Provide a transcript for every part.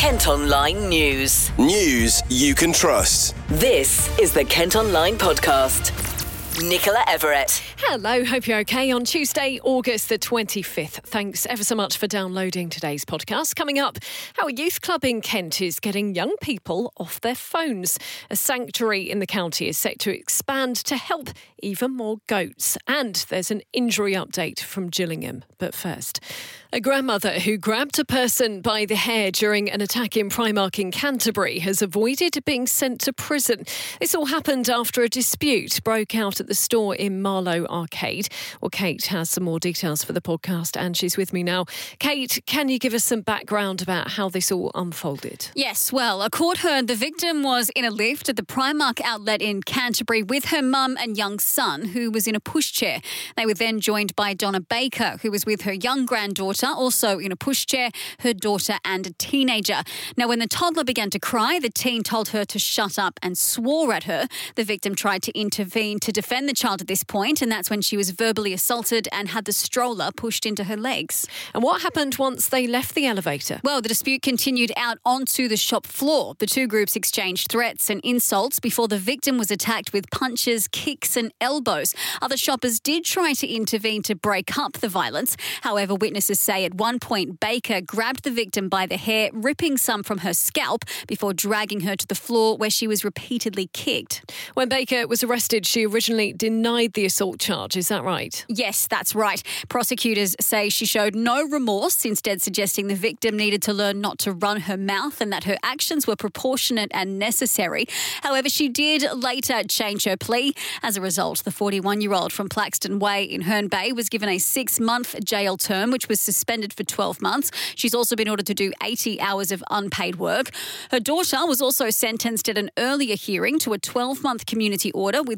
Kent Online News. News you can trust. This is the Kent Online Podcast. Nicola Everett. Hello, hope you're okay on Tuesday, August the 25th. Thanks ever so much for downloading today's podcast. Coming up, how a youth club in Kent is getting young people off their phones. A sanctuary in the county is set to expand to help even more goats. And there's an injury update from Gillingham. But first, a grandmother who grabbed a person by the hair during an attack in Primark in Canterbury has avoided being sent to prison. This all happened after a dispute broke out at the store in Marlow Arcade. Well, Kate has some more details for the podcast and she's with me now. Kate, can you give us some background about how this all unfolded? Yes, well, a court heard the victim was in a lift at the Primark outlet in Canterbury with her mum and young son, who was in a pushchair. They were then joined by Donna Baker, who was with her young granddaughter, also in a pushchair, her daughter and a teenager. Now, when the toddler began to cry, the teen told her to shut up and swore at her. The victim tried to intervene to defend the child at this point, and that's when she was verbally assaulted and had the stroller pushed into her legs. And what happened once they left the elevator? Well, the dispute continued out onto the shop floor. The two groups exchanged threats and insults before the victim was attacked with punches, kicks and elbows. Other shoppers did try to intervene to break up the violence. However, witnesses say at one point Baker grabbed the victim by the hair, ripping some from her scalp before dragging her to the floor where she was repeatedly kicked. When Baker was arrested, she originally denied the assault charge, is that right? Yes, that's right. Prosecutors say she showed no remorse, instead suggesting the victim needed to learn not to run her mouth and that her actions were proportionate and necessary. However, she did later change her plea. As a result, the 41-year-old from Plaxton Way in Herne Bay was given a 6-month jail term, which was suspended for 12 months. She's also been ordered to do 80 hours of unpaid work. Her daughter was also sentenced at an earlier hearing to a 12-month community order with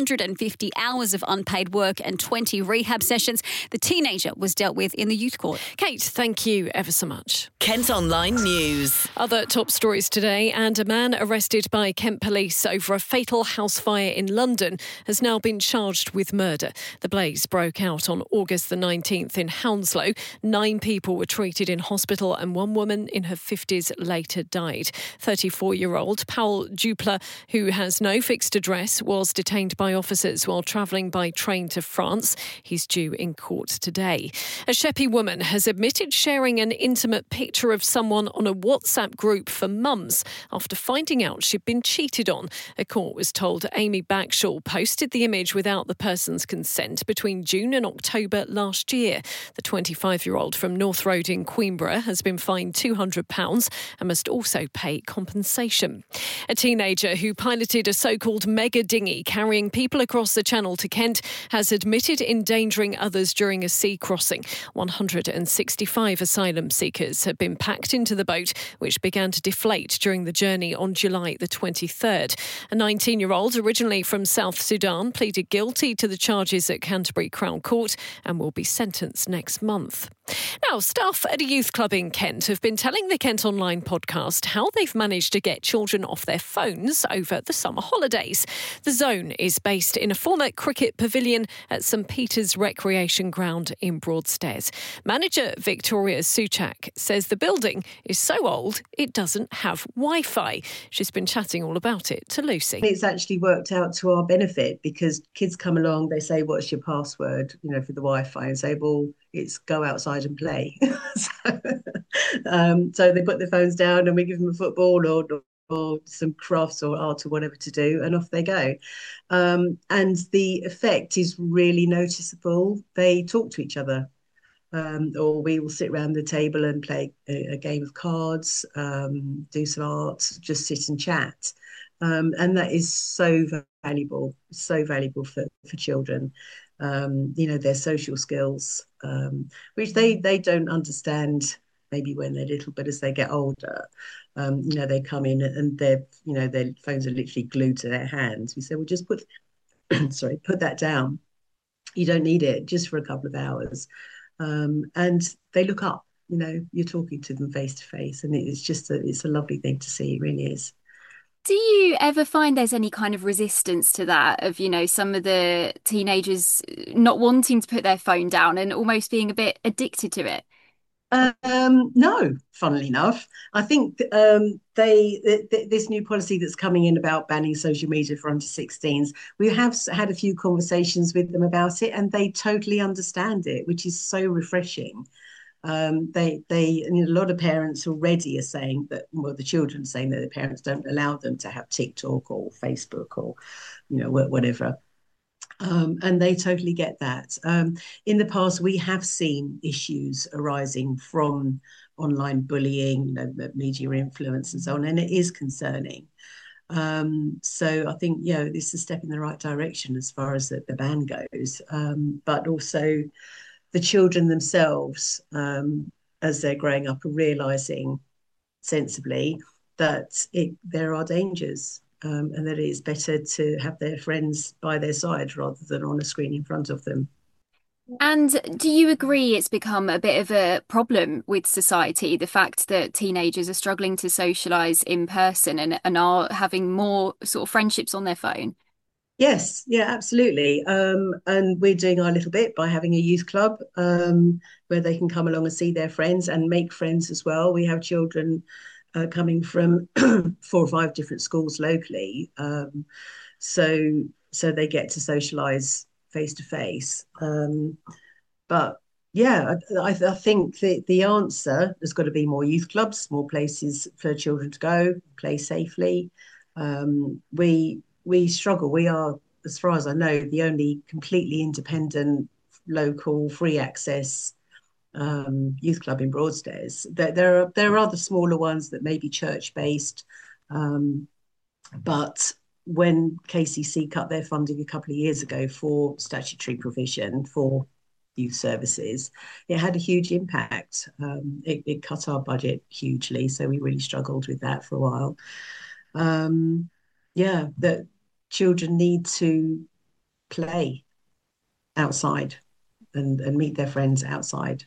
150 hours of unpaid work and 20 rehab sessions. The teenager was dealt with in the youth court. Kate, thank you ever so much. Kent Online News. Other top stories today, and a man arrested by Kent Police over a fatal house fire in London has now been charged with murder. The blaze broke out on August the 19th in Hounslow. 9 people were treated in hospital and one woman in her 50s later died. 34-year-old Paul Dupler, who has no fixed address, was detained by officers while travelling by train to France. He's due in court today. A Sheppey woman has admitted sharing an intimate picture of someone on a WhatsApp group for mums after finding out she'd been cheated on. A court was told Amy Backshall posted the image without the person's consent between June and October last year. The 25-year-old from North Road in Queenborough has been fined £200 and must also pay compensation. A teenager who piloted a so-called mega dinghy carrying people across the Channel to Kent has admitted endangering others during a sea crossing. 165 asylum seekers have been packed into the boat, which began to deflate during the journey on July the 23rd. A 19-year-old, originally from South Sudan, pleaded guilty to the charges at Canterbury Crown Court and will be sentenced next month. Now, staff at a youth club in Kent have been telling the Kent Online podcast how they've managed to get children off their phones over the summer holidays. The Zone is based in a former cricket pavilion at St Peter's Recreation Ground in Broadstairs. Manager Victoria Suchak says the building is so old it doesn't have Wi-Fi. She's been chatting all about it to Lucy. It's actually worked out to our benefit because kids come along, they say, "What's your password?" for the Wi-Fi, and say, "Well, it's go outside and play." So they put their phones down and we give them a football or some crafts or art or whatever to do, and off they go. And the effect is really noticeable. They talk to each other, or we will sit around the table and play a game of cards, do some art, just sit and chat. And that is so valuable for children. Their social skills, which they don't understand maybe when they're little, but as they get older, they come in and their phones are literally glued to their hands. We say, well, just put that down. You don't need it just for a couple of hours. And they look up, you're talking to them face to face, and it's a lovely thing to see. It really is. Do you ever find there's any kind of resistance to that of, some of the teenagers not wanting to put their phone down and almost being a bit addicted to it? No, funnily enough, I think this new policy that's coming in about banning social media for under 16s. We have had a few conversations with them about it, and they totally understand it, which is so refreshing. A lot of parents already are saying that, well, the children are saying that their parents don't allow them to have TikTok or Facebook or, whatever. And they totally get that. In the past, we have seen issues arising from online bullying, media influence and so on, and it is concerning. So I think, this is a step in the right direction as far as the ban goes. But also the children themselves, as they're growing up, are realising sensibly that there are dangers. And that it is better to have their friends by their side rather than on a screen in front of them. And do you agree it's become a bit of a problem with society, the fact that teenagers are struggling to socialise in person and are having more sort of friendships on their phone? Yes, yeah, absolutely. And we're doing our little bit by having a youth club where they can come along and see their friends and make friends as well. We have children coming from 4 or 5 different schools locally, so they get to socialise face to face. But yeah, I think the answer has got to be more youth clubs, more places for children to go, play safely. We struggle. We are, as far as I know, the only completely independent, local, free access youth club in Broadstairs. There are other smaller ones that may be church based, but when KCC cut their funding a couple of years ago for statutory provision for youth services, it had a huge impact. It cut our budget hugely, so we really struggled with that for a while. That children need to play outside and meet their friends outside.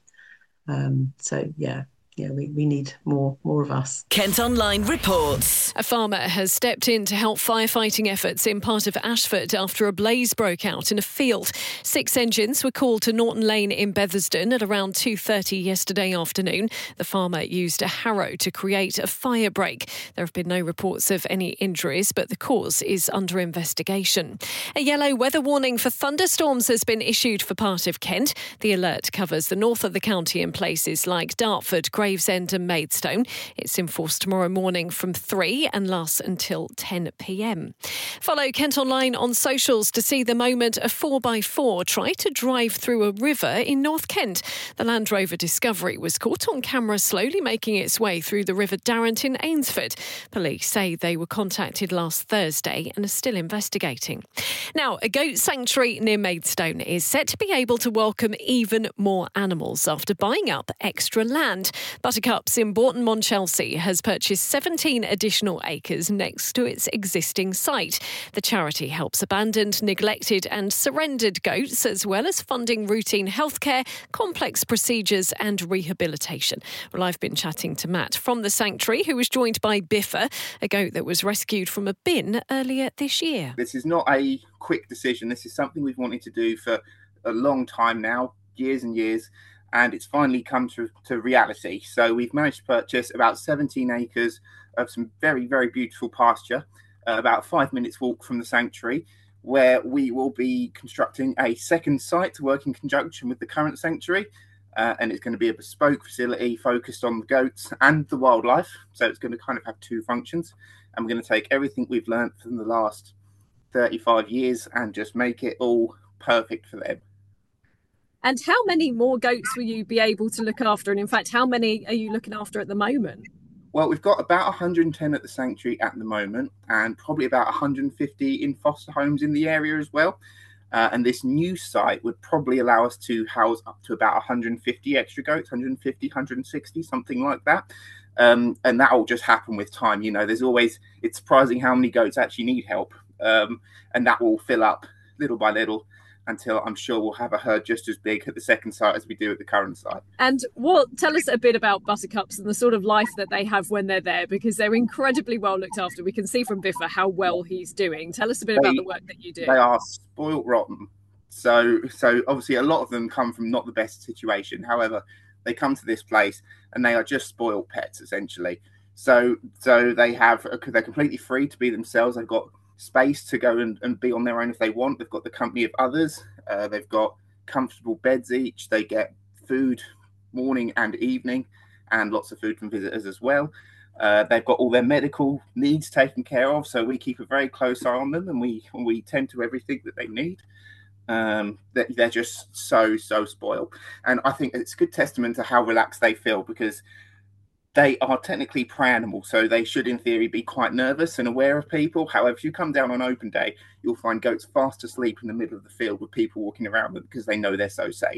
We need more of us. Kent Online reports. A farmer has stepped in to help firefighting efforts in part of Ashford after a blaze broke out in a field. 6 engines were called to Norton Lane in Bethersden at around 2:30 yesterday afternoon. The farmer used a harrow to create a fire break. There have been no reports of any injuries, but the cause is under investigation. A yellow weather warning for thunderstorms has been issued for part of Kent. The alert covers the north of the county in places like Dartford, Gravesend and Maidstone. It's enforced tomorrow morning from 3 and lasts until 10 p.m. Follow Kent Online on socials to see the moment a 4x4 tried to drive through a river in North Kent. The Land Rover Discovery was caught on camera slowly making its way through the River Darrant in Ainsford. Police say they were contacted last Thursday and are still investigating. Now, a goat sanctuary near Maidstone is set to be able to welcome even more animals after buying up extra land. Buttercups in Bourton-Monchelsea has purchased 17 additional acres next to its existing site. The charity helps abandoned, neglected and surrendered goats, as well as funding routine healthcare, complex procedures and rehabilitation. Well, I've been chatting to Matt from the sanctuary, who was joined by Biffa, a goat that was rescued from a bin earlier this year. This is not a quick decision. This is something we've wanted to do for a long time now, years and years. And it's finally come to reality. So we've managed to purchase about 17 acres of some very, very beautiful pasture, about 5 minutes walk from the sanctuary, where we will be constructing a second site to work in conjunction with the current sanctuary. And it's going to be a bespoke facility focused on the goats and the wildlife. So it's going to kind of have 2 functions. And we're going to take everything we've learned from the last 35 years and just make it all perfect for them. And how many more goats will you be able to look after? And in fact, how many are you looking after at the moment? Well, we've got about 110 at the sanctuary at the moment, and probably about 150 in foster homes in the area as well. And this new site would probably allow us to house up to about 150 extra goats, 150, 160, something like that. And that will just happen with time. It's surprising how many goats actually need help. And that will fill up little by little, until I'm sure we'll have a herd just as big at the second site as we do at the current site. And tell us a bit about Buttercups and the sort of life that they have when they're there, because they're incredibly well looked after. We can see from Biffa how well he's doing. Tell us a bit about the work that you do. They are spoilt rotten. So obviously a lot of them come from not the best situation. However, They come to this place and they are just spoiled pets, essentially. So they're completely free to be themselves. They've got space to go and be on their own if they want. They've got the company of others. They've got comfortable beds each. They get food morning and evening, and lots of food from visitors as well. They've got all their medical needs taken care of, so we keep a very close eye on them, and we tend to everything that they need. They're just so spoiled, and I think it's a good testament to how relaxed they feel, because they are technically prey animals, so they should in theory be quite nervous and aware of people. However, if you come down on open day, you'll find goats fast asleep in the middle of the field with people walking around them, because they know they're so safe.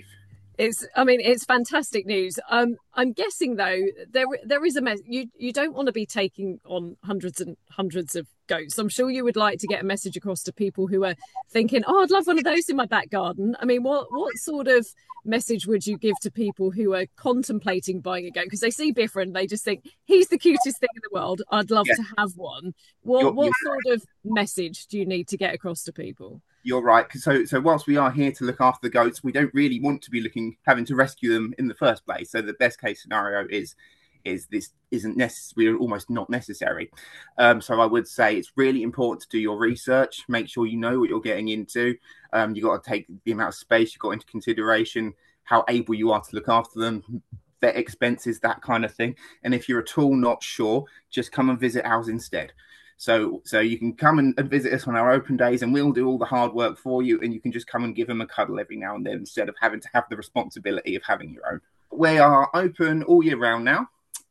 It's fantastic news. I'm guessing though there is a mess. You don't want to be taking on hundreds and hundreds of goats. I'm sure you would like to get a message across to people who are thinking, "Oh, I'd love one of those in my back garden." I mean, what sort of message would you give to people who are contemplating buying a goat because they see Biffa and they just think he's the cutest thing in the world? I'd love to have one. What sort of message do you need to get across to people? You're right. So whilst we are here to look after the goats, we don't really want to be having to rescue them in the first place. So the best case scenario is this isn't necessary, almost not necessary. So I would say it's really important to do your research, make sure you know what you're getting into. You've got to take the amount of space you've got into consideration, how able you are to look after them, vet expenses, that kind of thing. And if you're at all not sure, just come and visit ours instead. So you can come and visit us on our open days, and we'll do all the hard work for you, and you can just come and give them a cuddle every now and then instead of having to have the responsibility of having your own. We are open all year round now.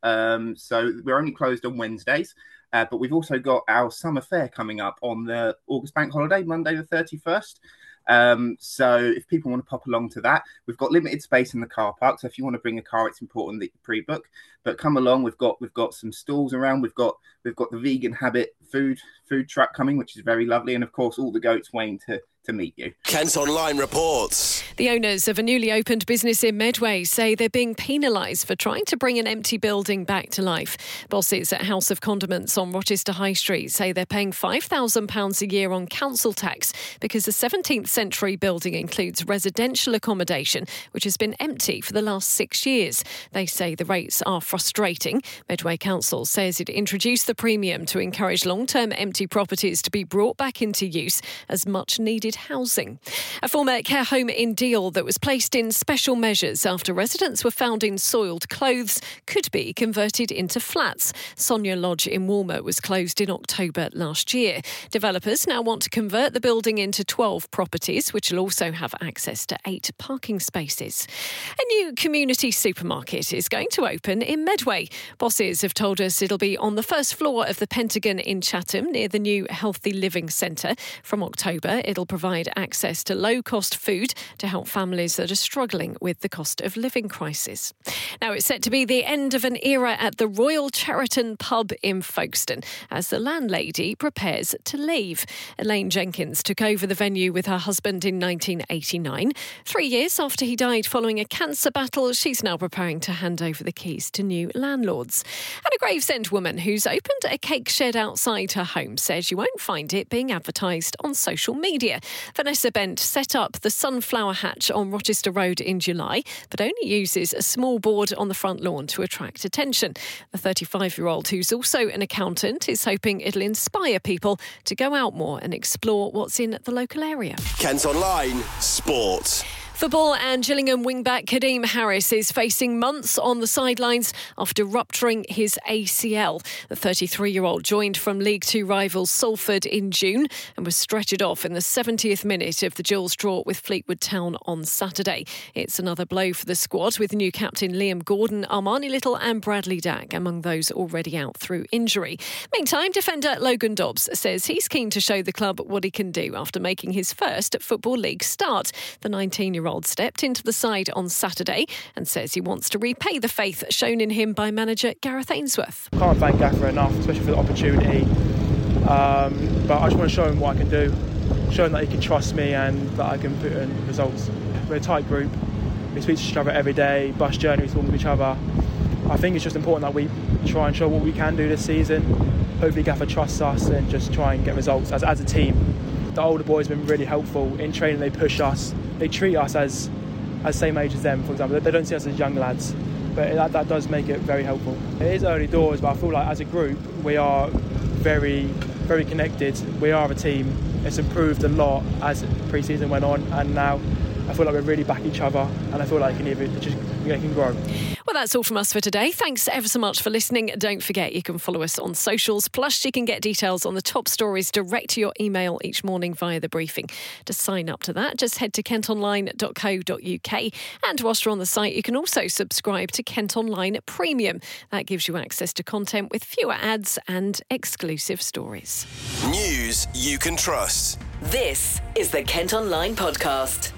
So we're only closed on Wednesdays, but we've also got our summer fair coming up on the August bank holiday, Monday the 31st. So if people want to pop along to that, we've got limited space in the car park. So if you want to bring a car, it's important that you pre-book. But come along. We've got some stalls around. We've got the Vegan Habit food truck coming, which is very lovely, and of course all the goats waiting to meet you. Kent Online reports. The owners of a newly opened business in Medway say they're being penalised for trying to bring an empty building back to life. Bosses at House of Condiments on Rochester High Street say they're paying £5,000 a year on council tax because the 17th century building includes residential accommodation, which has been empty for the last 6 years. They say the rates are frustrating. Medway Council says it introduced the premium to encourage long-term empty properties to be brought back into use as much-needed housing. A former care home in Deal that was placed in special measures after residents were found in soiled clothes could be converted into flats. Sonia Lodge in Walmer was closed in October last year. Developers now want to convert the building into 12 properties, which will also have access to 8 parking spaces. A new community supermarket is going to open in Medway. Bosses have told us it'll be on the first floor of the Pentagon in Chatham near the new Healthy Living Centre. From October, it'll provide access to low-cost food to help families that are struggling with the cost of living crisis. Now it's set to be the end of an era at the Royal Cheriton pub in Folkestone as the landlady prepares to leave. Elaine Jenkins took over the venue with her husband in 1989. 3 years after he died following a cancer battle, she's now preparing to hand over the keys to new landlords. And a Gravesend woman who's opened a cake shed outside her home says you won't find it being advertised on social media. Vanessa Bent set up the Sunflower Hatch on Rochester Road in July, but only uses a small board on the front lawn to attract attention. The 35-year-old, who's also an accountant, is hoping it'll inspire people to go out more and explore what's in the local area. Kent Online Sport. Football, and Gillingham wingback Kadeem Harris is facing months on the sidelines after rupturing his ACL. The 33-year-old joined from League Two rivals Salford in June and was stretchered off in the 70th minute of the Gills draw with Fleetwood Town on Saturday. It's another blow for the squad, with new captain Liam Gordon, Armani Little and Bradley Dack among those already out through injury. Meantime, defender Logan Dobbs says he's keen to show the club what he can do after making his first Football League start. The 19-year-old stepped into the side on Saturday and says he wants to repay the faith shown in him by manager Gareth Ainsworth. I can't thank Gaffer enough, especially for the opportunity. But I just want to show him what I can do, show him that he can trust me and that I can put in results. We're a tight group. We speak to each other every day, bus journeys, talking to each other. I think it's just important that we try and show what we can do this season. Hopefully Gaffer trusts us and just try and get results as a team. The older boys have been really helpful in training. They push us. They treat us as as same age as them, for example. They don't see us as young lads, but that does make it very helpful. It is early doors, but I feel like as a group we are very, very connected. We are a team. It's improved a lot as pre-season went on, and now I feel like we really back each other, and I feel like it can grow. Well, that's all from us for today. Thanks ever so much for listening. Don't forget you can follow us on socials, plus you can get details on the top stories direct to your email each morning via the briefing. To sign up to that, just head to kentonline.co.uk, and whilst you're on the site you can also subscribe to Kent Online Premium. That gives you access to content with fewer ads and exclusive stories. News you can trust. This is the Kent Online Podcast.